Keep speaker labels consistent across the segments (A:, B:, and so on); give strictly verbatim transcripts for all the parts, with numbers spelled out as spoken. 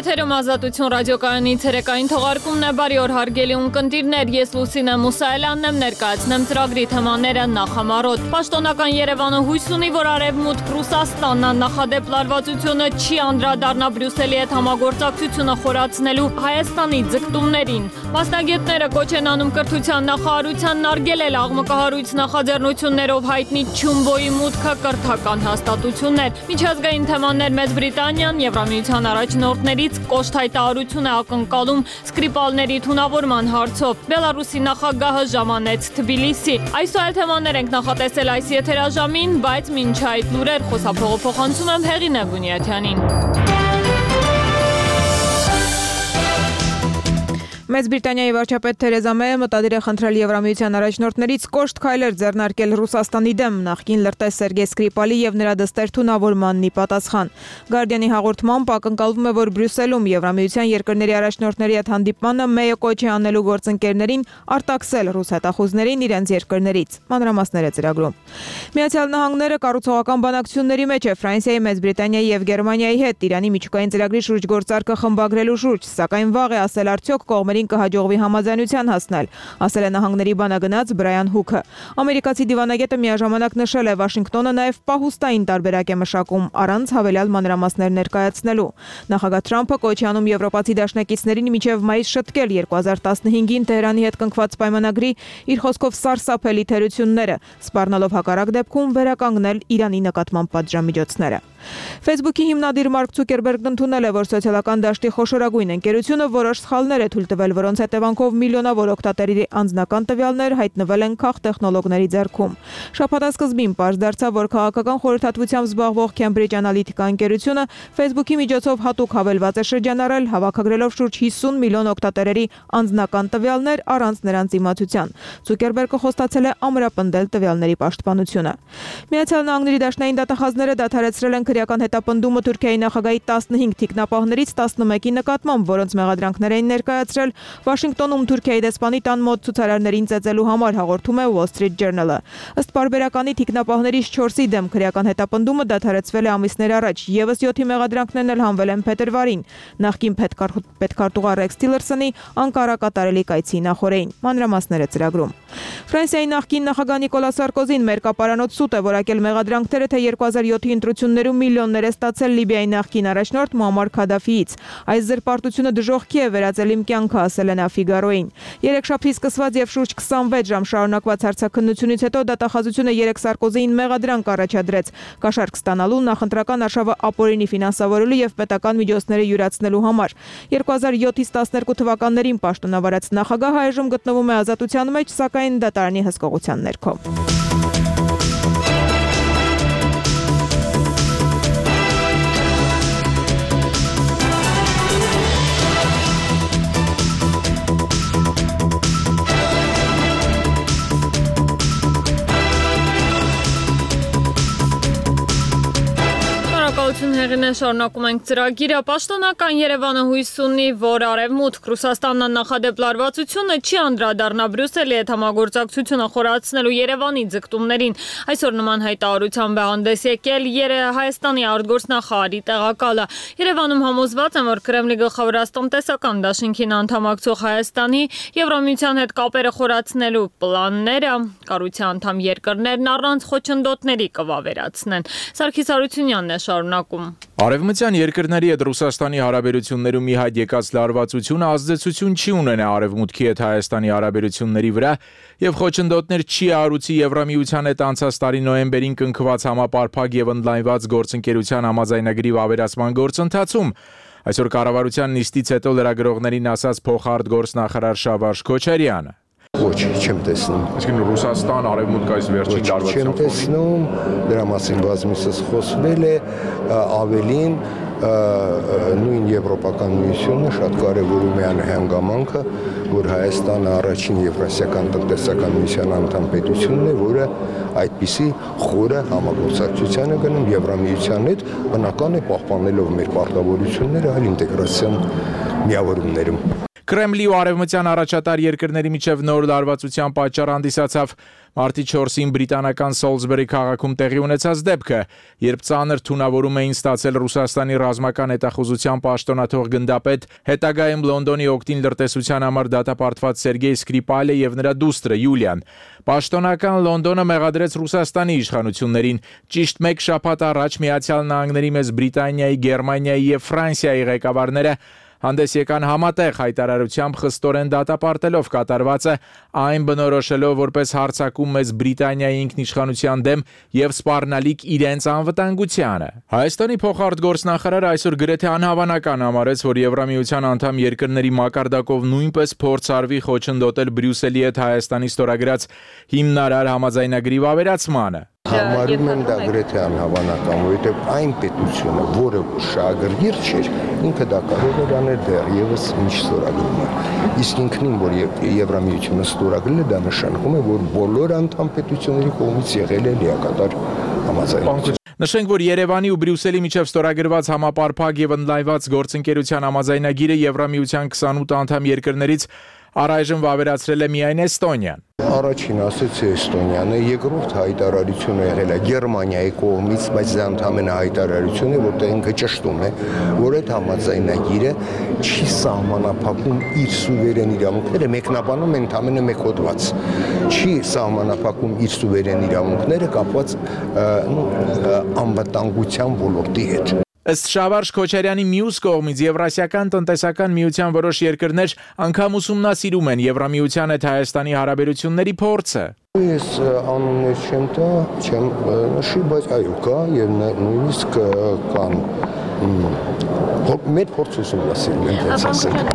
A: Եթերում Ազատություն ռադիոկայանի ցերեկային թողարկումն է, բարի օր հարգելի ունկնդիրներ, ես Լուսինե Մուսայելյանն եմ, ներկայացնեմ ծրագրի թեմաները նախամարոտ։ Պաշտոնական Երևանը հույս ունի, որ Արևմուտք Ռուսաստանն աննախադեպ լարվածությունը չի անդրադառնա Բրյուսելի հետ համագործակցությունը խորացնելու Հայաստանի ձգտումներին։ Մասնագետները կոչ են անում կրթության նախարարությանն արգելել աղմկահարույց նախաձեռնություններով հայտնի Չումբոյի մուտքը կրթական հաստատություններ։ Միջազգային թեմաներ Մեծ Բրիտանիան Եվրամիության առաջնորդներից կոշտ հայտարարություն է ակնկալում Սկրիպալների թունավորման հարցով։ Բելարուսի նախագահը ժամանեց Թբիլիսի։ Այսօր թեմաներ ենք նախատեսել այս եթերաժամին, բայց մինչ այդ լուրեր խոսափողը փոխանցում եմ Հեղինե Բունյաթյանին։
B: Մեծ Բրիտանիայի վարչապետ Թերեզա Մեյը մտադիր է խնդրել Եվրամիության առաջնորդներից կոշտ քայլեր ձեռնարկել Ռուսաստանի դեմ նախկին լրտես Սերգեյ Սկրիպալի եւ նրա դստեր թունավորմանն ի պատասխան։ Գարդիանի հաղորդմամբ ակնկալվում է, որ Բրյուսելում Եվրամիության երկրների առաջնորդների հետ հանդիպմանը Մեյը կոչ է անելու գործընկերներին արտաքսել ռուս հետախուզներին իրենց երկրներից։ Մանրամասներ է ծրագրում։ Միացյալ Նահանգները կառուցողական բանակցությունների մեջ է Ֆրանսիայի, Մեծ Բրիտանիայի եւ Գերմանիայի հետ Իրանի միջուկային ծրագրի շուրջ գործարքը խմբագրելու շուրջ, սակայն վաղ է ասել արդյոք կողմերին կհաջողվի համաձայնության հասնել, ասել է Նահանգների բանագնաց Բրայան Հուքը։ Ամերիկացի դիվանագետը միաժամանակ նշել է Վաշինգտոնը նաև պահուստային տարբերակ է մշակում առանց հավելյալ մանրամասներ ներկայացնելու։ Նախագահ Թրամփը կոչ է անում եվրոպացի դաշնակիցներին մինչև մայիս շտկել երկու հազար տասնհինգին Թեհրանի հետ կնքված պայմանագրի իր խոսքով սարսափելի թերությունները, սպառնալով հակառակ դեպքում վերականգնել Իրանի նկատմամբ պատժամիջոցները։ Facebook-ի հիմնադիր Մարկ Ցուկերբերգն ընդունել է, որ սոցիալական դաշտի խոշորագույն ընկերությունը որոշ սխալներ է թույլ տվել, որոնց հետևանքով միլիոնավոր օգտատերերի անձնական տվյալներ հայտնվել են քաղտեխնոլոգների ձեռքում։ Շաբաթասկզբին պարզ դարձավ, որ քաղաքական խորհրդատվությամբ զբաղվող Cambridge Analytica ընկերությունը Facebook-ի միջոցով հատուկ հավելված է շրջանառել, հավաքագրելով շուրջ հիսուն միլիոն օգտատերերի անձնական տվյալներ առանց նրանց իմացության։ Ցուկերբերգը խոստացել է ամրապնդել տվյալների պաշտպանությունը։ Միացյալ Նահանգների դաշնային դատախազները դադարեցրել են քրեական հետապնդումը Թուրքիայի նախագահի տասնհինգ թիկնապահներից տասնմեկի նկատմամբ, որոնց մեղադրանքներ էին ներկայացրել Վաշինգտոնում Թուրքիայի դեսպանի տան մոտ ցուցարարներին ծեծելու համար, հաղորդում է Wall Street Journal-ը։ Ըստ պարբերականի թիկնապահներից չորսի դեմ քրեական հետապնդումը դադարեցվել է ամիսներ առաջ, եւս յոթի մեղադրանքներն էլ հանվել են փետրվարին, նախկին պետքարտուղար Ռեքս Տիլերսոնի Անկարա կատարելի կայցի նախօրեին։ Մանրամասները ծրագրում։ Ֆրանսիայի նախկին նախագահ Նիկոլա Սարկոզին մերկապարանոց սուտ է որակել մեղադրանքները, թե երկու հազար յոթի ընտրություններում միլիոններ է ստացել Լիբիայի նախկին առաջնորդ Մուամմար Քադաֆիից։ Այս զրպարտությունը դժոխքի է վերածել իմ կյանքը, ասել է նա Ֆիգարոյին։ Երեքշաբթի սկսված եւ շուրջ քսանվեց ժամ շարունակված հարցաքննությունից հետո դատախազությունը երեք Սարկոզիին մեղադրանք առաջադրեց կաշառք ստանալու, նախընտրական արշավը ապօրինի ֆինանսավորելու եւ պետական միջոցները յուրացնելու համար։ երկու հազար յոթից տասներկու թվականներին պաշտոնավարած նախագահը այժմ գտնվում է ազատության մեջ, սակայն դատարանի հսկողության ներքո։
A: Հեղինե, շարունակում ենք ծրագիրը։ Պաշտոնական Երևանը հույս ունի, որ Արևմուտք Ռուսաստանն աննախադեպ լարվածությունը չի անդրադառնա Բրյուսելի հետ համագործակցությունը խորացնելու Երևանի ձգտումներին։ Այսօր նման հայտարարությամբ է հանդես եկել Հայաստանի արտգործնախարարի տեղակալը։ Երևանում համոզված են, որ Կրեմլի գլխավորած տնտեսական դաշինքին անդամակցող Հայաստանի Եվրամիության հետ կապերը խորացնելու պլանները կառույցի անդամ երկրներն առանց խոչընդոտների կվավերացնեն։ Սարգիս Հարությունյանն է շարունակում։
C: Արևմտյան երկրների հետ Ռուսաստանի հարաբերություններում մի հայտ եկած լարվածությունը ազդեցություն չի ունենա Արևմուտքի հետ Հայաստանի հարաբերությունների վրա եւ խոչընդոտներ չի հարուցի Եվրամիության հետ անցած տարի նոյեմբերին կնքված համապարփակ եւ ընդլայնված գործընկերության համաձայնագրի վավերացման գործընթացում։ Այսօր կառավարության նիստից հետո լրագրողներին ասաց փոխարտգործնախարար Շավարժ Քոչարյանը։
D: Ոչ, չեմ տեսնում։
C: Իսկ Ռուսաստան, Արևմուտք այս վերջին լարվածությամբ
D: չեմ տեսնում, դրա մասին բազմիցս խոսվել է, ավելին նույն Եվրոպական միությունը շատ կարևորում է այն հանգամանքը, որ Հայաստանը առաջին Եվրասիական տնտեսական միության անդամ պետությունն է, որը այդպիսի խորը համագործակցության է գնում Եվրամիության հետ, բնական է պահպանելով մեր պարտավորությունները այլ ինտեգրացիոն միավորումներում։
C: Կրեմլի ու արևմտյան առաջատար երկրների միջև նոր լարվածության պատճառ հանդիսացավ մարտի չորսին բրիտանական Սոլսբերի քաղաքում տեղի ունեցած դեպքը, երբ ծանր թունավորում էին ստացել Ռուսաստանի ռազմական հետախուզության պաշտոնաթող գնդապետ, հետագայում Լոնդոնի օգտին լրտեսության համար դատապարտված Սերգեյ Սկրիպալը եւ նրա դուստրը Յուլիան։ Պաշտոնական Լոնդոնը մեղադրեց Ռուսաստանի իշխանություններին ճիշտ մեկ շաբաթ առաջ Միացյալ Նահանգների մեծ Բրիտանիայի, Գերմանիայի եւ Ֆրանսիայի ղեկավարները հանդես եկան համատեղ հայտարարությամբ խստորեն դատապարտելով կատարվածը, այն բնորոշելով որպես հարձակում մեծ Բրիտանիայի ինքնիշխանության դեմ եւ սպառնալիք իրենց անվտանգությանը։ Հայաստանի փոխարտգործնախարարը այսօր գրեթե անհավանական համարեց, որ Եվրամիության անդամ երկրների մակարդակով նույնպես փորձարվի խոչընդոտել Բրյուսելի հետ Հայաստանի ստորագրած հիմնարար համաձայնագրի վավերացմանը։
D: Համարում եմ դա գրեթե անհավանական, որովհետև այն պետությունը, որը շահագրգիռ չէր, ինքը դա կարող էր անել դեռևս ինչ ստորագրում է։ Իսկ ինքնին, որ Եվրամիությունը ստորագրել է, դա նշանակում է, որ բոլոր անդամ պետությունների կողմից եղել է լիակատար համաձայնություն։
C: Նշենք, որ Երևանի ու Բրյուսելի միջև ստորագրված համապարփակ եւ ընդլայնված գործընկերության համաձայնագիրը Եվրամիության քսանութ անդամ երկրներից առայժմ վավերացրել է միայն Էստոնիան։
D: Առաջին ասեցի Էստոնիանը, երկրորդ հայտարարությունը եղել է Գերմանիայի կողմից, բայց դա ընդհանրապես հայտարարություն է, որտեղ ինքը ճշտում է, որ այդ համաձայնագիրը չի սահմանափակում իր սուվերեն իրավունքները, մեկնաբանում է ընդհանրապես մեկ հոդված։ Չի սահմանափակում իր սուվերեն իրավունքները կապված անվտանգության ոլորտի հետ։
C: Ըստ Շավարժ Քոչարյանի մյուս կողմից Եվրասիական տնտեսական միության որոշ երկրներ անգամ ուսումնասիրում են Եվրամիության հետ Հայաստանի հարաբերությունների փորձը։
D: Ես անուններ չեմ տա, չեմ նշի, բայց այո կա եւ նույնիսկ կան մեր փորձ ուսումնասիրում են դες ասել։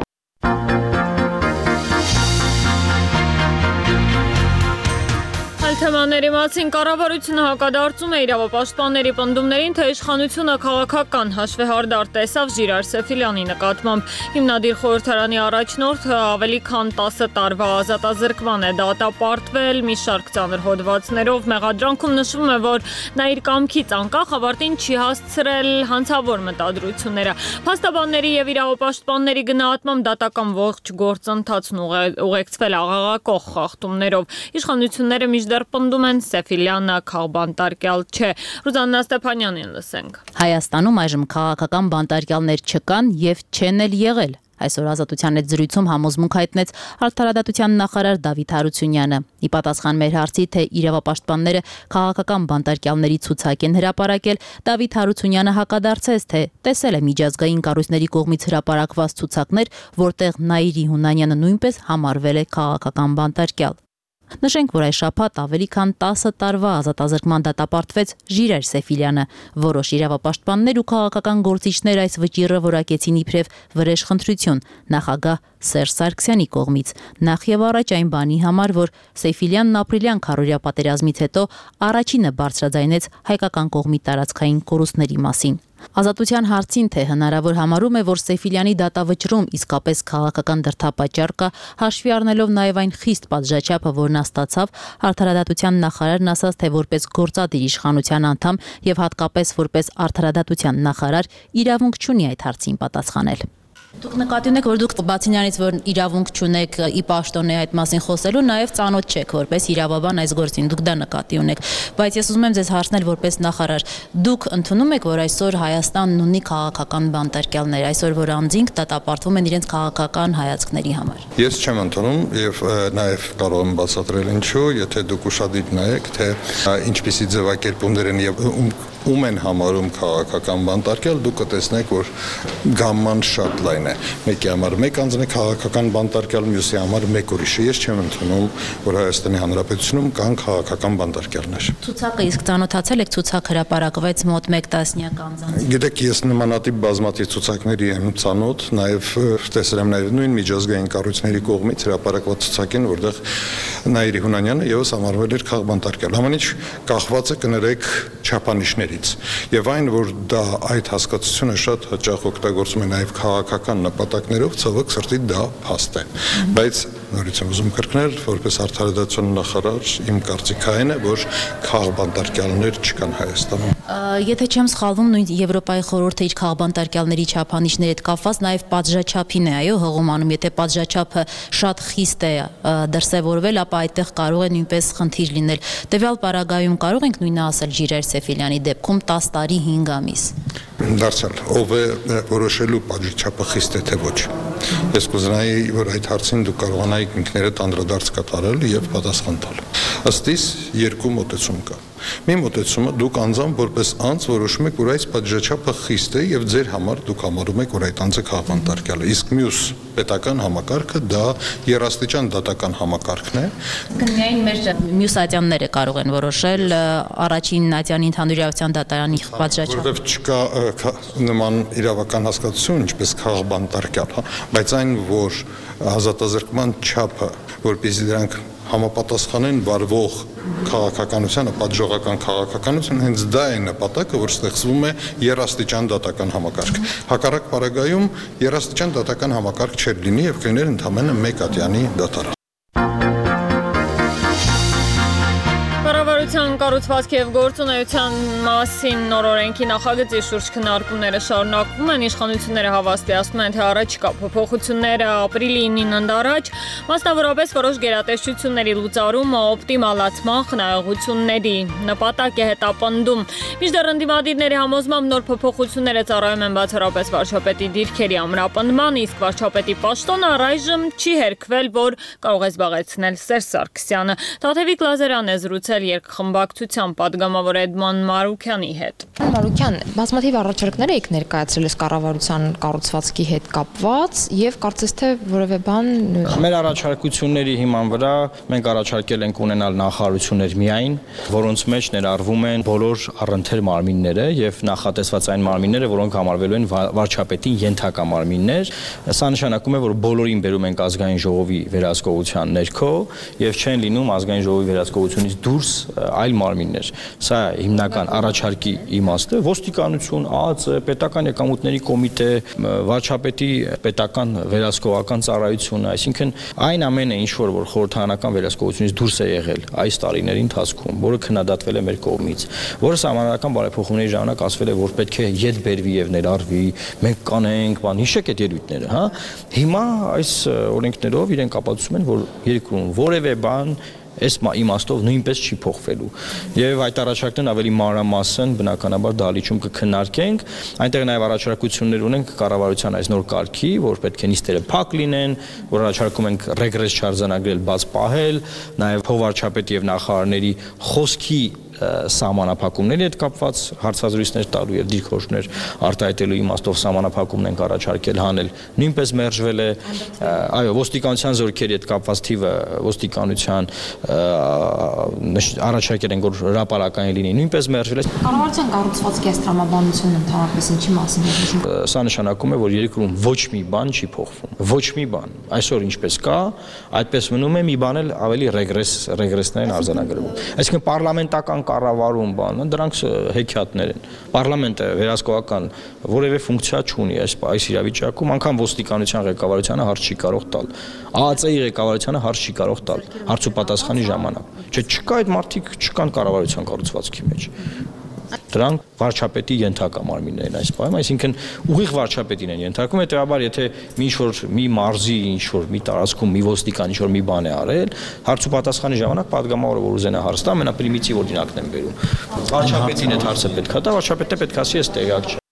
A: Թեմաների մասին կառավարությունը հակադարձում է իրավապաշտպանների պնդումներին, թե իշխանությունը քաղաքական հաշվեհարդար տեսավ Ժիրայր Սեֆիլյանի նկատմամբ։ Հիմնադիր խորհրդարանի առաջնորդը ավելի քան տասը տարվա ազատազրկման է դատապարտվել մի շարք ծանր հոդվածներով։ Մեղադրանքում նշվում է, որ նա իր կամքից անկախ ավարտին չի հասցրել հանցավոր մտադրությունները։ Փաստաբանների եւ իրավապաշտպանների գնահատմամբ դատական ողջ գործընթացն ուղեկցվել աղաղակող խախտումներով։ Իշխանությունները մինչդեռ պնդում են Սեֆիլյանը քաղբանտարկյալ չէ։ Ռուզաննա Ստեփանյանին լսենք։
E: Հայաստանում այժմ քաղաքական բանտարկյալներ չկան եւ չեն էլ եղել։ Այսօր Ազատության հետ զրույցում համոզմունք հայտնեց Արդարադատության նախարար Դավիթ Հարությունյանը։ Ի պատասխան մեր հարցի, թե իրավապաշտպանները քաղաքական բանտարկյալների ցուցակ են հրապարակել, Դավիթ Հարությունյանը հակադարձեց, թե տեսել է միջազգային կառույցների կողմից հրապարակված ցուցակներ, որտեղ Նաիրի Հունանյանը նույնպես համարվել է քաղաքական բանտարկյալ։ Նշենք, որ այս շաբաթ ավելի քան տասը տարվա ազատազրկման դատապարտվեց Ժիրայր Սեֆիլյանը։ Որոշ իրավապաշտպաններ ու քաղաքական գործիչներ այս վճիռը որակեցին իբրև վրեժխնդրություն նախագահ Սերժ Սարգսյանի կողմից։ Նախ եւ առաջ այն բանի համար, որ Սեֆիլյանն ապրիլյան քարոզիա պատերազմից հետո առաջինը բարձրաձայնեց հայկական կողմի տարածքային կորուստների մասին։ Ազատության հարցին, թե հնարավոր համարում է, որ Սեֆիլյանի դատավճռում իսկապես քաղաքական դրդապատճառ կա, հաշվի առնելով նաև այն խիստ պատժաչափը, որ նա ստացավ, Արդարադատության նախարարն ասաց, թե որպես գործադիր իշխանության անդամ եւ հատկապես որպես Արդարադատության նախարար իրավունք չունի այդ հարցին պատասխանել։ Դուք նկատի ունեք, որ դուք բացի նրանից, որ իրավունք չունեք ի պաշտոնե այդ մասին խոսելու, նաև ծանոթ չեք որպես իրավաբան այս գործին, դուք դա նկատի ունեք, բայց ես ուզում եմ ձեզ հարցնել որպես նախարար, դուք ընդունում եք, որ այսօր Հայաստանն ունի քաղաքական բանտարկյալներ, այսօր որ անձինք դատապարտվում են իրենց քաղաքական հայացքների համար։
F: Ես չեմ ընդունում եւ նաև կարող եմ բացատրել ինչու, եթե դուք ուշադիր նայեք, թե ինչպիսի ձևակերպումներ են եւ ում են համարում քաղաքական բանտարկյալ, դուք կտեսնեք, որ գամման շատ լայն է։ Մեկի համար մեկ անձն է քաղաքական բանտարկյալ, մյուսի համար մեկ ուրիշը։ Ես չեմ ընդունում, որ Հայաստանի Հանրապետությունում կան քաղաքական բանտարկյալներ։
E: Ցուցակը իսկ ծանոթացել եք, ցուցակ հրապարակվեց մոտ մեկ տասնյակ անձանց։
F: Գիտեք, ես նմանատիպ բազմաթիվ ցուցակների եմ ծանոթ, նաև տեսել եմ նաև նույն միջազգային կառույցների կողմից հրապարակված ցուցակին, որտեղ Նաիրի Հունանյանը եւս համարվել էր քաղբանտարկյալ։ Ամեն ինչ կախված է կներեք չափանիշներից։ Եվ այն, որ դա այդ հասկացությունը շատ հաճախ օգտագործում է նաև քաղաքական նպատակներով, ցավոք սրտի դա փաստ է։ Բայց նորից եմ ուզում կրկնել, որպես արդարադատության նախարար իմ կարծիքն այն է, որ քաղաքբանտարկյալներ չկան Հայաստանում։
E: Եթե չեմ սխալվում, նույն Եվրոպայի խորհուրդը իր քաղաքբանտարկյալների չափանիշների հետ կապված նաև պատժաչափին է, այո, հղումանում, եթե պատժաչափը շատ խիստ է դրսևորվել, ապա այդտեղ կարող է նույնպես խնդիր լինել։ Տվյալ պարագայում կարող ենք նույնը ասել Ժիրայր Սեֆիլյանի դեպքում տասը տարի հինգ ամիս։
F: Դարձյալ, ով է որոշելու պատժաչափը խիստ է թե ոչ։ Ես կուզենայի, որ այդ հարցին դուք կարողանայիք ինքներդ անդրադարձ կատարել եւ պատասխան տալ։ Ըստ իս երկու մոտեցում կա։ Մի մոտեցումը դուք անձամբ որպես անձ որոշում եք, որ այս պատժաչափը խիստ է եւ ձեր համար դուք համարում եք, որ այդ անձը քաղաքբանտարկյալ է։ Իսկ մյուս պետական համակարգը դա երաստիճան դատական համակարգն է։
E: Միայն մեր մյուս ատյանները կարող են որոշել առաջին ատյանի ընդհանուր իրավասության դատարանի պատժաչափը։
F: Որովհետեւ չկա նման իրավական հասկացություն, ինչպես քաղաքբանտարկյալ, հա, բայց այն, որ ազատազրկման չափը, որպեսզի դրանք համապատասխանեն վարվող քաղաքականությանը, պատժողական քաղաքականության, հենց դա է նպատակը, որ ստեղծվում է երաստիճան դատական համակարգ։ Հակառակ պարագայում երաստիճան դատական համակարգ չէր լինի եւ կլիներ ընդամենը մեկ ատյանի դատարան։
A: Կառավարության կառուցվածքի եւ գործունեության մասին նոր օրենքի նախագծի շուրջ քննարկումները շարունակվում են, իշխանությունները հավաստիացնում են, թե առաջիկա փոփոխությունները ապրիլի ինին ընդառաջ, մասնավորապես որոշ գերատեսչությունների լուծարումը օպտիմալացման խնայողությունների նպատակ է հետապնդում։ Մինչդեռ ընդդիմադիրների համոզմամբ նոր փոփոխությունները ծառայում են բացառապես վարչապետի դիրքերի ամրապնդման, իսկ վարչապետի պաշտոնը առայժմ չի հերքվել, որ կարող է զբաղեցնել Սերժ Սարգսյանը։ Թաթևիկ Լազարյանն է զրուցել երկխմբակցության պատգամավոր Էդման Մարուքյանի հետ։
G: Մարուքյան, բազմաթիվ առաջարկներ եք ներկայացրել այս կառավարության կառուցվածքի հետ կապված եւ կարծես թե որևէ բան
H: Մեր առաջարկությունների հիման վրա մենք առաջարկել ենք ունենալ նախարարություններ միայն, որոնց մեջ ներառվում են բոլոր առընթեր մարմինները եւ նախատեսված այն մարմինները, որոնք համարվելու են վարչապետի ենթակա մարմիններ։ Սա նշանակում է, որ բոլորին բերում ենք ազգային ժողովի վերահսկողության ներքո եւ չեն լինում ազգային ժողովի վերահսկողությունից դուրս այլ մարմիններ։ Սա հիմնական առաջարկի իմաստը, ոստիկանություն, ԱԱԾ, պետական եկամուտների կոմիտե, վարչապետի պետական վերահսկողական ծառայությունը, այսինքն այն ամենը, ինչ որ որ խորհրդարանական վերահսկողությունից դուրս է եղել այս տարիների ընթացքում, որը քննադատվել է մեր կողմից, որը սահմանադրական բարեփոխումների ժամանակ ասվել է, որ պետք է ետ բերվի եւ ներառվի, մենք կանենք, բան, հիշեք այդ ելույթները, հա։ Հիմա այս օրենքներով իրենք ապացուցում են, որ երկրում որևէ բան այս իմաստով նույնպես չի փոխվելու։ Եվ այդ առաջարկներն ավելի մանրամասն բնականաբար դահլիճում կքննարկենք, այնտեղ նաև առաջարկություններ ունենք կառավարության այս նոր կարգի, որ պետք է նիստերը փակ լինեն, որ առաջարկում ենք ռեգրես չարձանագրել, բաց պահել, նաև փոխվարչապետի եւ նախարարների խոսքի սահմանափակումների հետ կապված հարցազրույցներ տալու եւ դիրքորոշումներ արտահայտելու իմաստով սահմանափակումն ենք առաջարկել հանել, նույնպես մերժվել է, այո, ոստիկանության զորքերի հետ կապված թիվը ոստիկանության առաջարկել են, որ հրապարակային լինի, նույնպես մերժվել է։
G: Կառավարության կառուցվածքի այս տրամաբանությունը ընդհանրապես ինչի մասին է։
H: Սա նշանակում է, որ երկրում ոչ մի բան չի փոխվում, ոչ մի բան։ Այսօր ինչպես կա, այդպես մնում է, մի բան էլ ավելի ռեգրես ռեգրեսներ են արձանագրվում։ Այսինքն պարլամենտական կառավարում բանը, դրանք հեքիաթներ են։ Պարլամենտը վերահսկողական որևէ ֆունկցիա չունի այս այս իրավիճակում, անգամ ոստիկանության ղեկավարությանը հարց չի կարող տալ։ ԱԱԾ-ի ղեկավարությանը հարց չի կարող տալ հարց ու պատասխանի ժամանակ։ Չէ, չկա այդ մարդիկ չկան կառավարության կառուցվածքի մեջ։ Դրանք վարչապետի ենթակա մարմիններ են այս բանը, այսինքն ուղիղ վարչապետին են ենթարկում, հետեւաբար եթե մի ինչ-որ մի մարզի ինչ-որ մի տարածքում մի ոստիկան ինչ-որ մի բան է արել, հարց ու պատասխանի ժամանակ պատգամավորը որ ուզենա հարց տա, ամենապրիմիտիվ օրինակն են բերում։ Վարչապետին այդ հարցը պետք է տա, վարչապետը պետք է ասի, ես տեղյակ չեմ։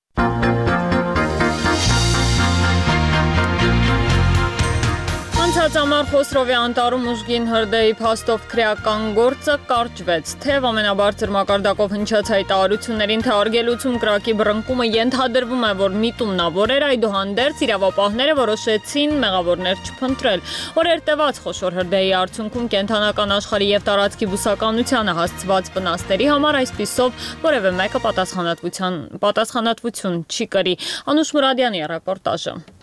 A: Ամար Խոսրովի անտառում ուժգին հրդեհի փաստով քրեական գործը կարճվեց, թեև ամենաբարձր մակարդակով հնչած հայտարարություններին, թե արգելություն կրակի բռնկումը ենթադրվում է, որ միտումնավոր էր, այդուհանդերձ իրավապահները որոշեցին մեղավորներ չփնտրել։ Օրեր տևած խոշոր հրդեհի արդյունքում կենդանական աշխարհի եւ տարածքի բուսականությանը հասցված վնասների համար այսպիսով որևէ մեկը պատասխանատվություն պատասխանատվություն չի կրի։ Անուշ Մուրադյանի ռեպորտաժը։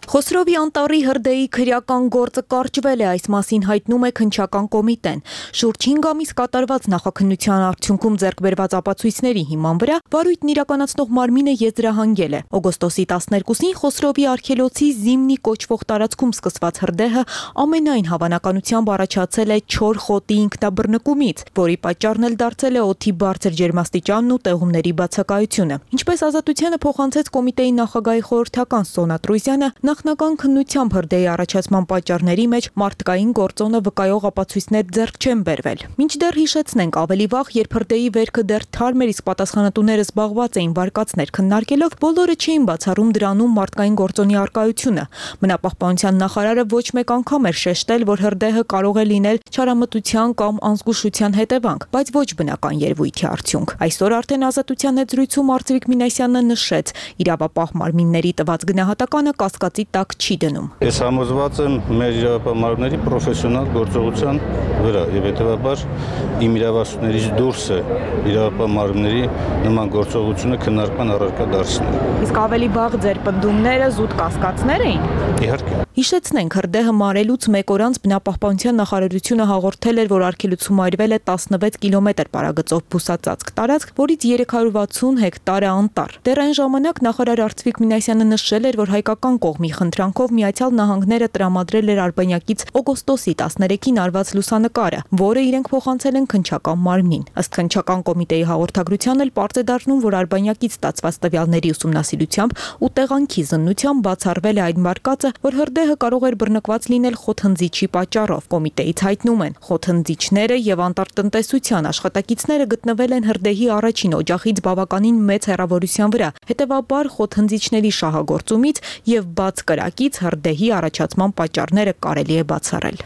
I: Խոսրովի անտառի հրդեհի քրեական գործը կարճվել է, այս մասին հայտնում է քննչական կոմիտեն։ Շուրջ հինգ ամիս կատարված նախաքննության արդյունքում ձեռք բերված ապացույցների հիման վրա վարույթն իրականացնող մարմինը եզրահանգել է։ Օգոստոսի տասներկուսին Խոսրովի արգելոցի Զիմնի կոչվող տարածքում սկսված հրդեհը ամենայն հավանականությամբ առաջացել է չոր խոտի ինքնաբռնկումից, որի պատճառն էլ դարձել է օդի բարձր ջերմաստիճանն ու տեղումների բացակայությունը։ Ինչպես Ազատությանը փոխանցեց կոմիտեի նախագահի խորհրդական Սոնա Տրույզյանը, նախնական քննությամբ հրդեհի առաջացման պատճառների մեջ մարդկային գործոնը վկայող ապացույցներ ձեռք չեն բերվել։ Մինչդեռ հիշեցնենք, ավելի վաղ, երբ հրդեհի վերքը դեռ թարմ էր, իսկ պատասխանատուները զբաղված էին վարկածներ քննարկելով, բոլորը չէին բացառում դրանում մարդկային գործոնի առկայությունը։ Բնապահպանության նախարարը ոչ մեկ անգամ էր շեշտել, որ հրդեհը կարող է լինել չարամտության կամ անզգուշության հետևանք, բայց ոչ բնական երևույթի արդյունք։ Այսօր արդեն Ազատության հետ զրույցում Արծվիկ Մինասյանը նշեց, իրավապահ մարմինների տված գնահատականը կասկածի տակ չի դնում։
J: Ես համոզված եմ մեր իրավապահ մարմինների պրոֆեսիոնալ գործողության վրա եւ հետեւաբար իմ իրավասություններից դուրս է իրավապահ մարմինների նման գործողությունը քննարկման առարկա դարձնել։
I: Իսկ ավելի վաղ ձեր պնդումները զուտ կասկածներ էին։
J: Իհարկե։
I: Հիշեցնենք, հրդեհը մարելուց մեկ օր անց բնապահպանության նախարարությունը հաղորդել էր, որ արգելոցում այրվել է տասնվեց կիլոմետր պարագծով բուսածածկ տարածք, որից երեք հարյուր վաթսուն հեկտար է անտառ։ Դեռ այն ժամանակ նախարար Արծվիկ Մինասյանը նշել էր, որ հայկական կողմի խնդրանքով Միացյալ Նահանգները տրամադրել էր Արբանյակից օգոստոսի տասներեքին արված լուսանկարը, որը իրենք փոխանցել են քննչական մարմնին։ Ըստ քննչական կոմիտեի հաղորդագրության էլ պարզ է դառնում, որ Արբանյակից ստացված տվյալների ուսումնասիրությամբ ու տեղանքի զննությամբ բացառվել է այն վարկածը, որ հրդեհը կարող էր բռնկված լինել խոթհնձիչի պատճառով։ Կոմիտեից հայտնում են, խոթհնձիչները եւ անտառտնտեսության աշխատակիցները գտնվել են հրդեհի առաջին օջախից բավականին մեծ հեռավորության վրա, հետեւաբար խոթհնձիչների շահագործումից եւ բաց կրակից հրդեհի առաջացման պատճառները կարելի է բացառել։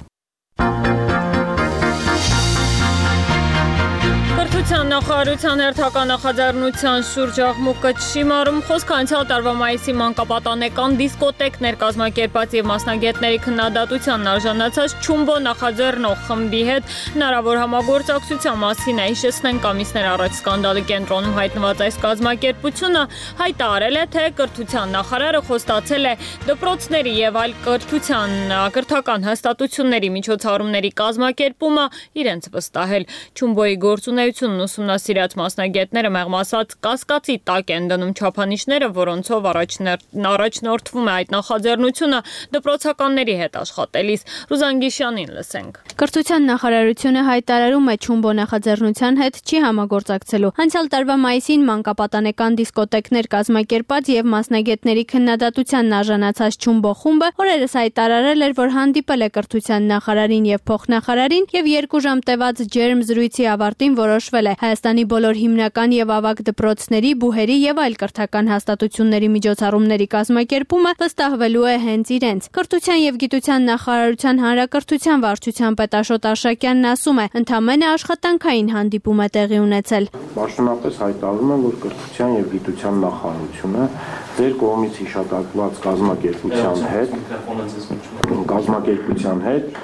A: Կրթության նախարարության հերթական նախաձեռնության շուրջ աղմուկը չի մարում, խոսքը անցյալ տարվա մայիսի մանկապատանեկան դիսկոտեկներ կազմակերպած եւ մասնագետների քննադատությանն արժանացած Չումբո նախաձեռնող խմբի հետ հնարավոր համագործակցության մասին է։ Հիշեցնենք, ամիսներ առաջ սկանդալի կենտրոնում հայտնված այս կազմակերպությունը հայտարարել է, թե կրթության նախարարը խոստացել է դպրոցների եւ այլ կրթության կրթական հաստատությունների միջոցառումների կազմակերպումը իրենց վստահել։ Չումբոյի գործունեությունն ուսումնասիրած մասնագետները մեղմ ասած կասկածի տակ են դնում չափանիշները, որոնցով առաջնորդվում է այդ նախաձեռնությունը դպրոցականների հետ աշխատելիս։ Ռուզան Գիշյանին լսենք։
K: Կրթության նախարարությունը հայտարարում է Չումբո նախաձեռնության հետ չի համագործակցելու։ Անցյալ տարվա մայիսին մանկապատանեկան դիսկոտեկներ կազմակերպած եւ մասնագետների քննադատությանն արժանացած Չումբո խումբը օրերս հայտարարել էր, որ հանդիպել է կրթության նախարարին եւ փոխնախարարին եւ երկու ժամ տևած ջերմ զրույցի ավարտին որոշվել է Հայաստանի բոլոր հիմնական եւ ավագ դպրոցների, բուհերի եւ այլ կրթական հաստատությունների միջոցառումների կազմակերպումը վստահվելու է հենց իրենց։ Կրթության եւ գիտության նախարարության հանրակրթության վարչության պետ Աշոտ Արշակյանն ասում է, ընդամենը աշխատանքային հանդիպում է տեղի ունեցել։
L: Պաշտոնապես հայտարարում եմ, որ կրթության եւ գիտության նախարարությունը ձեր կողմից հիշատակված կազմակերպության հետ կազմակերպության հետ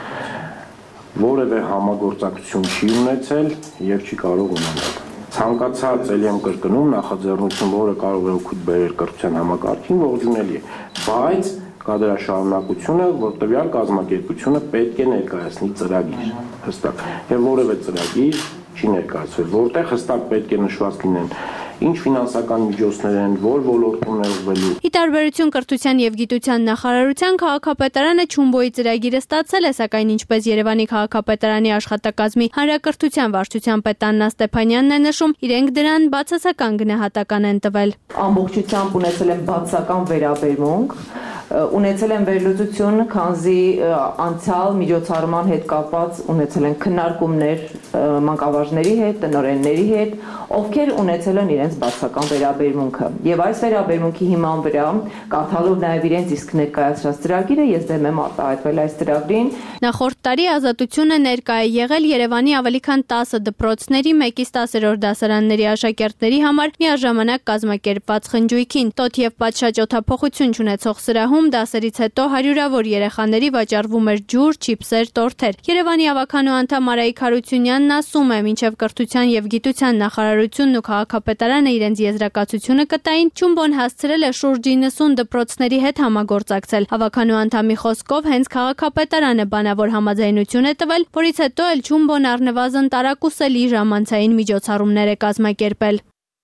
L: որևէ համագործակցություն չի ունեցել եւ չի կարող ունենալ։ Ցանկացած ելի եմ կրկնում նախաձեռնություն, որը կարող է օգուտ բերել կրթության համակարգին, ողջունելի է, բայց կա դրա շարունակությունը, որ տվյալ կազմակերպությունը պետք է ներկայացնի ծրագիր հստակ եւ որևէ ծրագիր չի ներկայացվել, որտեղ հստակ պետք է նշված լինեն ինչ ֆինանսական միջոցներ են, որ ոլորտում է ուղղվելու։
K: Ի տարբերություն կրթության եւ գիտության նախարարության քաղաքապետարանը Չումբոյի ծրագիրը ստացել է, սակայն ինչպես Երևանի քաղաքապետարանի աշխատակազմի հանրակրթության վարչության պետ Աննա Ստեփանյանն է նշում, իրենք դրան բացասական գնահատական են տվել։
M: Ամբողջությամբ ունեցել են բացասական վերաբերմունք, ունեցել են վերլուծություն, քանզի անցյալ միջոցառման հետ կապված ունեցել են քննարկումներ մանկավարժների հետ, տնօրենների հետ, ովքեր ունեցել են իրենց բացասական վերաբերմունքը։ Եվ այս վերաբերմունքի հիման վրա, կարդալով նաև իրենց իսկ ներկայացրած ծրագիրը, ես դեմ եմ արտահայտվել այս ծրագրին։
K: Նախորդ տարի Ազատությունը ներկայ է եղել Երևանի ավելի քան տասը դպրոցների մեկից տասերորդ դասարանների աշակերտների համար միաժամանակ կազմակերպված խնջույքին։ Տոթ եւ պատշաճ օդափոխություն ունեցող սրահում Շուշիհում դասերից հետո հարյուրավոր երեխաների վաճառվում էր ջուր, չիփսեր, տորթեր։ Երևանի ավականու անդամ Արայիկ Հարությունյանն ասում է, մինչև կրթության եւ գիտության նախարարությունն ու քաղաքապետարանը իրենց եզրակացությունը կտային, Չումբոն հասցրել է շուրջ իննսուն դպրոցների հետ համագործակցել։ Ավականու անդամի խոսքով հենց քաղաքապետարանը բանավոր համաձայնություն է տվել, որից հետո էլ Չումբոն առնվազն տարակուսելի ժամանցային միջոցառումներ է կազմակերպել։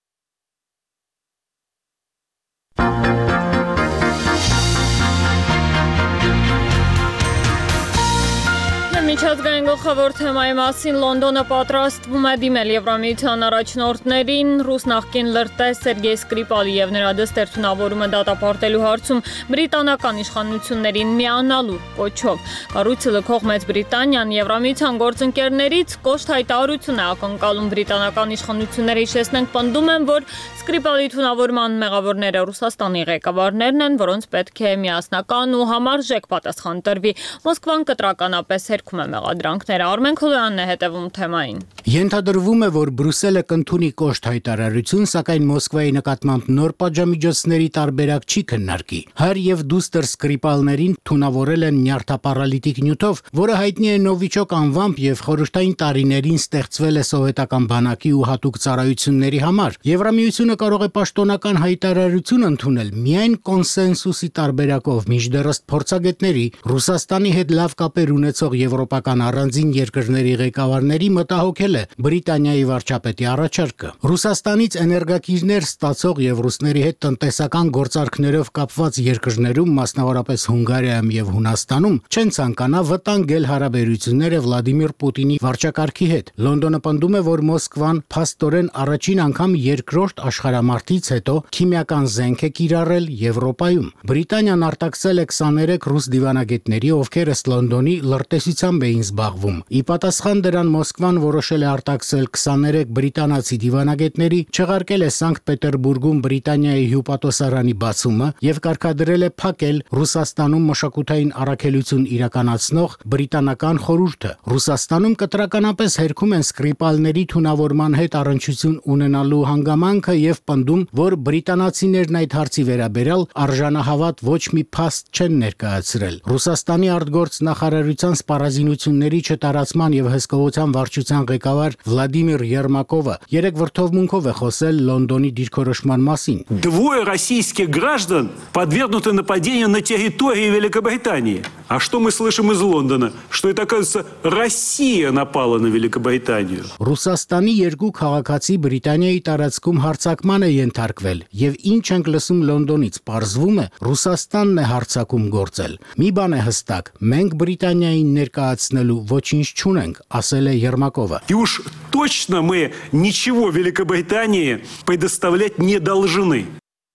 A: Միջազգային գլխավոր թեմայի մասին Լոնդոնը պատրաստվում է դիմել Եվրամիության առաջնորդներին ռուս նախկին լրտես Սերգեյ Սկրիպալի եւ նրա դստեր թունավորումը դատապարտելու հարցում բրիտանական իշխանություններին միանալու կոչով։ Կառույցը լքող Մեծ Բրիտանիան Եվրամիության գործընկերներից կոշտ հայտարարություն է ակնկալում բրիտանական իշխանությունները հիշեցնենք պնդում են, որ Սկրիպալի թունավորման մեղավորները Ռուսաստանի ղեկավարներն են, որոնց պետք է միասնական ու համարժեք պատասխան տրվի։ Մոսկվան կտրականապես հերքում է մեղադրանքները։ Արմեն Քոլոյանն է հետևում թեմային։
N: Ենթադրվում է, որ Բրյուսելը կընդունի կոշտ հայտարարություն, սակայն Մոսկվայի նկատմամբ նոր պատժամիջոցների տարբերակ չի քննարկի։ Հայր եւ դուստր Սկրիպալներին թունավորել են նյարդապարալիտիկ նյութով, որը հայտնի է Նովիչոկ անվամբ եւ խորհրդային տարիներին ստեղծվել է սովետական բանակի ու հատուկ ծառայությունների համար։ Եվրամիությունը կարող է պաշտոնական հայտարարություն ընդունել միայն կոնսենսուսի տարբերակով, մինչդեռ ըստ փորձագետների Ռուսաստանի հետ լավ կապեր ունեցող եվրոպական առանձին երկրների ղեկավարների մտահոգել է Բրիտանիայի վարչապետի առաջարկը։ Ռուսաստանից էներգակիրներ ստացող եւ ռուսների հետ տնտեսական գործարքներով կապված երկրներում, մասնավորապես Հունգարիայում եւ Հունաստանում, չեն ցանկանա վտանգել հարաբերությունները Վլադիմիր Պուտինի վարչակարգի հետ։ Լոնդոնը պնդում է, որ Մոսկվան փաստորեն առաջին անգամ երկրորդ աշխարհամարտից հետո քիմիական զենք է կիրառել Եվրոպայում։ Բրիտանիան արտաքսել է քսաներեք ռուս դիվանագետների, ովքեր ըստ Լոնդոնի լրտեսությամբ էին զբաղվում։ Ի պատասխան դրան Մոսկվան որոշել է արտաքսել քսաներեք բրիտանացի դիվանագետների, չեղարկել է Սանկտ Պետերբուրգում Բրիտանիայի հյուպատոսարանի բացումը եւ կարգադրել է փակել Ռուսաստանում մշակութային առաքելություն իրականացնող բրիտանական խորհուրդը։ Ռուսաստանում կտրականապես հերքում են Սկրիպալների թունավորման հետ առնչություն ունենալու հանգամանքը եւ պնդում, որ բրիտանացիներն այդ հարցի վերաբերյալ արժանահավատ ոչ մի փաստ չեն ներկայացրել։ Ռուսաստանի արտգործ նախարարության սպառազինությունների չտարածման եւ հսկողության վարչության ղեկավար Վլադիմիր Երմակովը երեք վրթովմունքով է խոսել Լոնդոնի դիրքորոշման մասին։
O: Двое российских граждан подвергнуты нападению на территории Великобритании. А что мы слышим из Лондона? Что это, оказывается, Россия напала на Великобританию.
N: Ռուսաստանի երկու քաղաքացի Բրիտանիայի տարածքում հարձակման է ենթարկվել եւ ինչ ենք լսում Լոնդոնից, պարզվում է Ռուսաստանն է հարձակում գործել։ Մի բան է հստակ, մենք Բրիտանիային ներկայացնելու ոչինչ չունենք, ասել է Երմակովը։
O: И уж точно мы ничего Великобритании предоставлять не должны.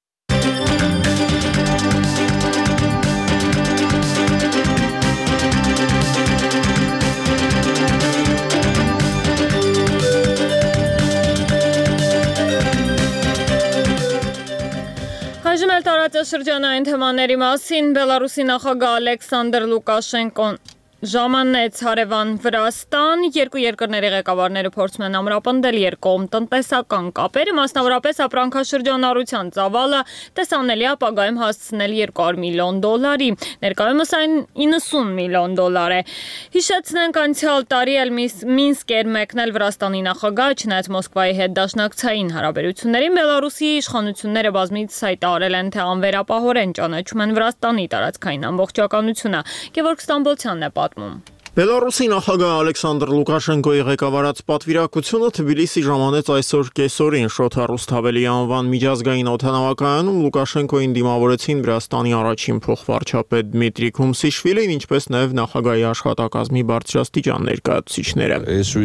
A: Այժմ էլ տարածաշրջանային թեմաների մասին Բելարուսի նախագահ Ալեքսանդր Լուկաշենկոն ժամանեց հարևան Վրաստան, երկու երկրների ղեկավարները փորձում են ամրապնդել երկկողմ տնտեսական կապերը, մասնավորապես ապրանքաշրջանառության ծավալը տեսանելի ապագայում հասցնել երկու հարյուր միլիոն դոլարի, ներկայումս այն իննսուն միլիոն դոլար է։ Հիշեցնենք, անցյալ տարի էլ Մինսկ էր մեկնել Վրաստանի նախագահը, չնայած Մոսկվայի հետ դաշնակցային հարաբերություններին, Բելարուսի իշխանությունները բազմիցս հայտարարել են, թե անվերապահորեն ճանաչում են Վրաստանի տարածքային ամբողջականությունը։ Գևորգ Ստամբոլցյանն է պատմում։
P: Բելարուսի նախագահ Ալեքսանդր Լուկաշենկոյի ղեկավարած պատվիրակությունը Թբիլիսի ժամանեց այսօր կեսօրին Շոթ Ռուսթավելի անվան միջազգային օդանավակայանում Լուկաշենկոյին դիմավորեցին Վրաստանի առաջին փոխվարչապետ Դմիտրի Քումսիշվիլին, ինչպես նաև նախագահի աշխատակազմի բարձրաստիճան ներկայացուցիչները։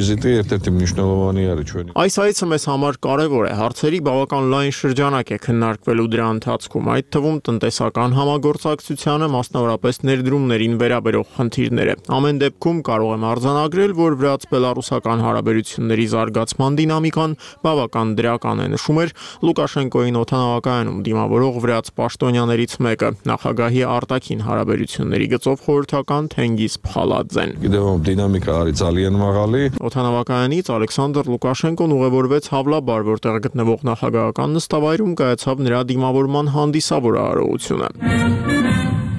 P: Այս այցը մեզ համար կարևոր է, հարցերի բավական լայն շրջանակ է քննարկվելու դրա ընթացքում, այդ թվում տնտեսական համագործակցությանը, մասնավորապես ներդրումներին վերաբերող խնդիրները։ Ամեն դեպքում կարող եմ արձանագրել, որ վրաց-բելարուսական հարաբերությունների զարգացման դինամիկան բավական դրական է, նշում էր Լուկաշենկոյին օդանավակայանում դիմավորող վրաց պաշտոնյաներից մեկը, նախագահի արտաքին հարաբերությունների գծով խորհրդական Թենգիզ Փալադզեն։ Օդանավակայանից Ալեքսանդր Լուկաշենկոն ուղևորվեց Հավլաբար, որտեղ գտնվող նախագահական նստավայրում կայացավ նրա դիմավորման հանդիսավոր արարողությունը։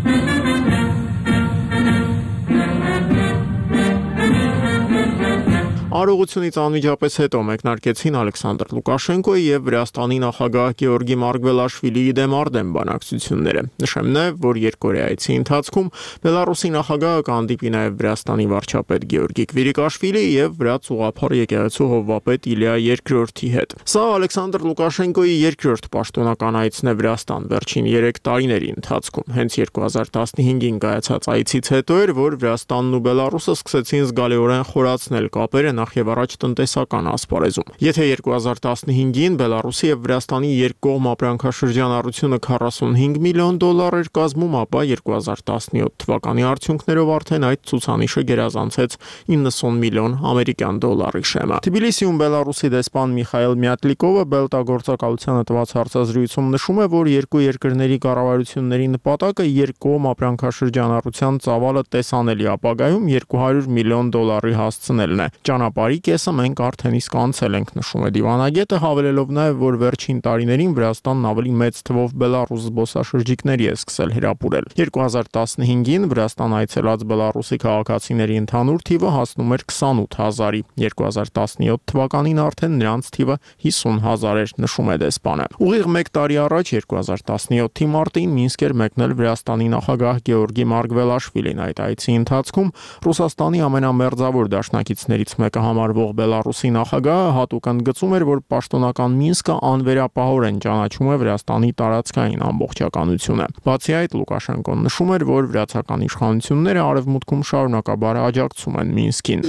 P: Արարողությունից անմիջապես հետո մեկնարկեցին Ալեքսանդր Լուկաշենկոյի եւ Վրաստանի նախագահ Գեորգի Մարգվելաշվիլիի դեմ արդեմ բանակցությունները։ Նշեմ նաեւ, որ երկօրյայցի ընթացքում Բելարուսի նախագահը կհանդիպի նաեւ Վրաստանի վարչապետ Գեորգի Կվիրիկաշվիլի եւ Վրաց ուղղափառ եկեղեցու հովվապետ Իլիա երկրորդի հետ։ Սա Ալեքսանդր Լուկաշենկոյի երկրորդ պաշտոնական այցն է Վրաստան վերջին երեք տարիների ընթացքում։ Հենց երկու հազար տասնհինգին կայացած այցից հետո էր, որ Վրաստանն ու Բելարուսը սկսեցին զգալիորեն խորացնել կապերը նախ եւ առաջ տնտեսական ասպարեզում։ Եթե երկու հազար տասնհինգին Բելարուսի եւ Վրաստանի երկկողմ ապրանքաշրջանառությունը քառասունհինգ միլիոն դոլար էր կազմում, ապա երկու հազար տասնյոթ թվականի արդյունքներով արդեն այդ ցուցանիշը գերազանցեց իննսուն միլիոն ամերիկյան դոլարի շեմը։ Թբիլիսիում Բելարուսի դեսպան Միխայել Մյատլիկովը Բելտագործակալությանը տված հարցազրույցում նշում է, որ երկու երկրների կառավարությունների նպատակը երկկողմ ապրանքաշրջանառության ծավալը տեսանելի ապագայում երկու հարյուր միլիոն դոլարի հասցնելն է։ Ճանապարհի կեսը մենք արդեն իսկ անցել ենք, նշում է դիվանագետը, հավելելով նաև, որ վերջին տարիներին Վրաստանն ավելի մեծ թվով Բելարուս զբոսաշրջիկների է սկսել հրապուրել։ երկու հազար տասնհինգին Վրաստան այցելած Բելարուսի քաղաքացիների ընդհանուր թիվը հասնում էր քսանութ հազարի, երկու հազար տասնյոթ թվականին արդեն նրանց թիվը հիսուն հազար էր, նշում է դեսպանը։ Ուղիղ մեկ տարի առաջ երկու հազար տասնյոթի մարտին Մինսկ էր մեկնել Վրաստանի նախագահ Գեորգի Մարգվելաշվիլին։ Այդ այցի ընթացքում Ռուսաստանի ամենամերձավոր դաշնակիցներից մեկը համարվող Բելարուսի նախագահը հատուկ ընդգծում էր, որ պաշտոնական Մինսկը անվերապահորեն ճանաչում է Վրաստանի տարածքային ամբողջականությունը։ Բացի այդ, Լուկաշենկոն նշում էր, որ վրացական իշխանությունները արևմուտքում շարունակաբար աջակցում են Մինսկին։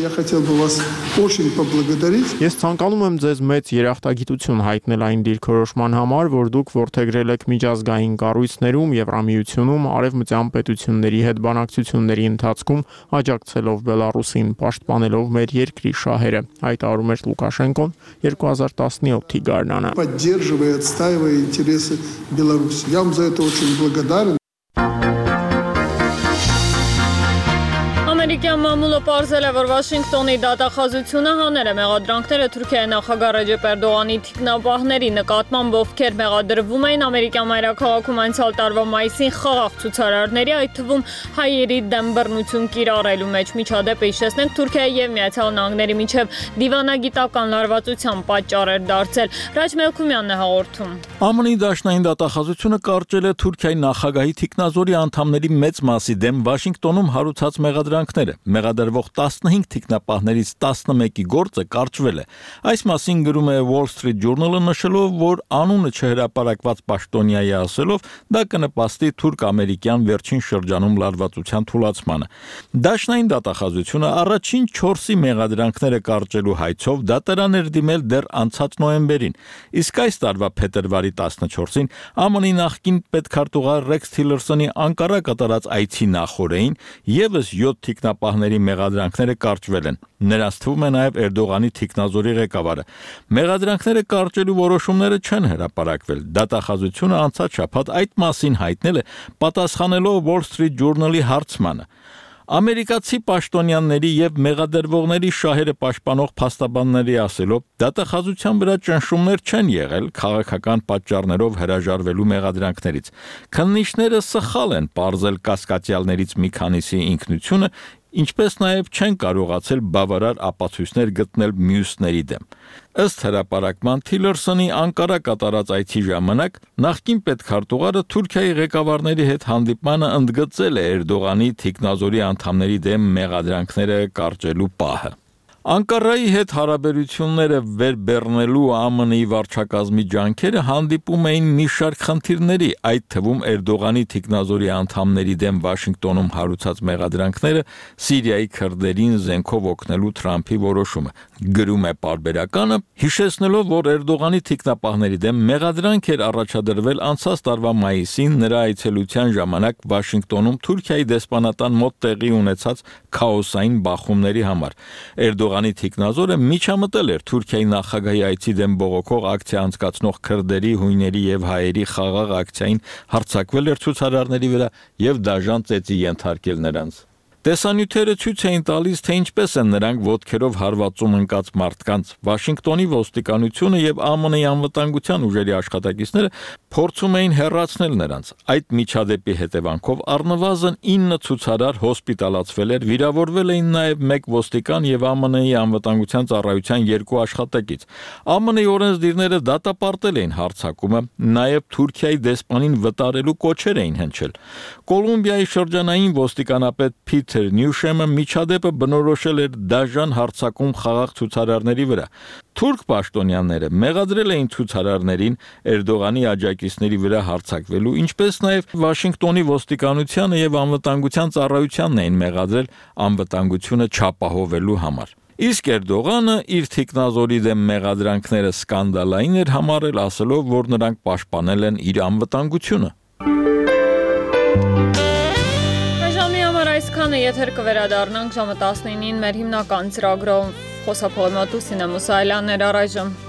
P: Ես ցանկանում եմ ձեզ մեծ երախտագիտություն հայտնել այն դիրքորոշման համար, որ դուք որդեգրել եք միջազգային կառույցներում, Եվրամիությունում, արևմտյան պետությունների հետ բանակցությունների ընթացքում աջակցելով Բելարուսին, պաշտպանելով մեր երկրի շահերը, հայտարարում էր Լուկաշենկոն երկու հազար տասնյոթի գարնանը։
Q: Поддерживая, отстаивая интересы Беларуси. Я вам за это очень благодарен.
A: Ամերիկյան մամուլը պարզել է, որ Վաշինգտոնի դատախազությունը հանել է մեղադրանքները Թուրքիայի նախագահ Ռեջեփ Էրդողանի թիկնապահների նկատմամբ, ովքեր մեղադրվում էին ամերիկյան մայրաքաղաքում անցյալ տարվա մայիսին խաղաղ ցուցարարների, այդ թվում հայերի դեմ բռնություն կիրառելու մեջ։ Միջադեպը, հիշեցնենք, Թուրքիայի եւ Միացյալ Նահանգների միջև դիվանագիտական լարվածության պատճառ էր դարձել։ Ռաջ Մելքումյանն է հաղորդում։
R: ԱՄՆ-ի դաշնային դատախազությունը կարճել է Թուրքիայի նախագահի թիկնազորի անդամների մեծ մասի դեմ Վաշինգտոնում հարուցած մեղադրանքները։ Մեղադրվող տասնհինգ թիկնապահներից տասնմեկի գործը կարճվել է։ Այս մասին գրում է Wall Street Journal-ը, նշելով, որ անունը չհրապարակված պաշտոնյայի ասելով, դա կնպաստի թուրք-ամերիկյան վերջին շրջանում լարվածության թուլացմանը։ Դաշնային դատախազությունը առաջին չորսի մեղադրանքները կարճելու հայցով դատարան էր դիմել դեռ անցած նոյեմբերին, իսկ այս տարվա փետրվարի տասնչորսին ԱՄՆ-ի նախկին պետքարտուղար Ռեքս Թիլերսոնի Անկարա կատարած այցի նախօրեին եւս յոթ թիկնապահների մեղադրանքները կարճվել են։ Նրանց թվում է նաև Էրդողանի թիկնազորի ղեկավարը։ Մեղադրանքները կարճելու որոշումները չեն հրապարակվել։ Դատախազությունը անցած շաբաթ այդ մասին հայտնել է, պատասխանելով Wall Street Journal-ի հարցմանը։ Ամերիկացի պաշտոնյաների եւ մեղադրվողների շահերը պաշտպանող փաստաբանների ասելով, դատախազության վրա ճնշումներ չեն եղել քաղաքական պատճառներով հրաժարվելու մեղադրանքներից։ Քննիչները սխալ են պարզել կասկածյալներից մի քանիսի ինքնությունը, ինչպես նաև չեն կարողացել բավարար ապացույցներ գտնել մյուսների դեմ։ Ըստ հրապարակման Թիլերսոնի Անկարա կատարած այցի ժամանակ նախկին պետքարտուղարը Թուրքիայի ղեկավարների հետ հանդիպմանը ընդգծել է Էրդողանի թիկնազորի անդամների դեմ մեղադրանքները կարճելու պահը։ Անկարայի հետ հարաբերությունները վերբեռնելու ԱՄՆ-ի վարչակազմի ջանքերը հանդիպում էին մի շարք խնդիրների, այդ թվում Էրդողանի թիկնազորի անդամների դեմ Վաշինգտոնում հարուցած մեղադրանքները, Սիրիայի քրդերին զենքով օգնելու Թրամփի որոշումը։ Գրում է պարբերականը, հիշեցնելով, որ Էրդողանի թիկնապահների դեմ մեղադրանք էր առաջադրվել անցած տարվա մայիսին նրա այցելության ժամանակ Վաշինգտոնում Թուրքիայի դեսպանատան մոտ տեղի ունեցած քաոսային բախումների համար։ Էրդողանի թիկնազորը միջամտել էր Թուրքիայի նախագահի այցի դեմ բողոքող ակցիա անցկացնող քրդերի, հույների եւ հայերի խաղաղ ակցիային հարձակվել էր ցուցարարների վրա եւ դաժան ծեծի ենթարկել նրանց։ Տեսանյութերը ցույց էին տալիս, թե ինչպես են նրանք ոտքերով հարվածում ընկած մարդկանց։ Վաշինգտոնի ոստիկանությունը եւ Α M N-ի անվտանգության ուժերի աշխատակիցները փորձում էին հեռացնել նրանց։ Այդ միջադեպի հետևանքով առնվազն ինը ցուցարար հոսպիտալացվել էր, վիրավորվել էին նաեւ մեկ ոստիկան եւ Α M N-ի անվտանգության ծառայության երկու աշխատակից։ Α M N-ի օրենսդիրները դատապարտել էին հարձակումը, նաեւ Թուրքիայի դեսպանին վտարելու կոչեր էին հնչել։ Կոլումբիայի շրջանային ոստիկանապետ Փիթեր Նյուշեմը միջադեպը բնորոշել էր դաժան հարձակում խաղաղ ցուցարարների վրա։ Թուրք պաշտոնյաները մեղադրել էին ցուցարարներին Էրդողանի աջակիցների վրա հարձակվելու, ինչպես նաև Վաշինգտոնի ոստիկանությանը եւ անվտանգության ծառայությանն էին մեղադրել անվտանգությունը չապահովելու համար։ Իսկ Էրդողանը իր թիկնազորի դեմ մեղադրանքները սկանդալային էր համարել, ասելով, որ նրանք պաշտպանել են իր անվտանգությունը։
A: Այսքանը եթեր կվերադառնանք ժամը տասնինին մեր հիմնական ծրագրով խոսափողի մոտ Սինե Մուսայելյանն էր առայժմ։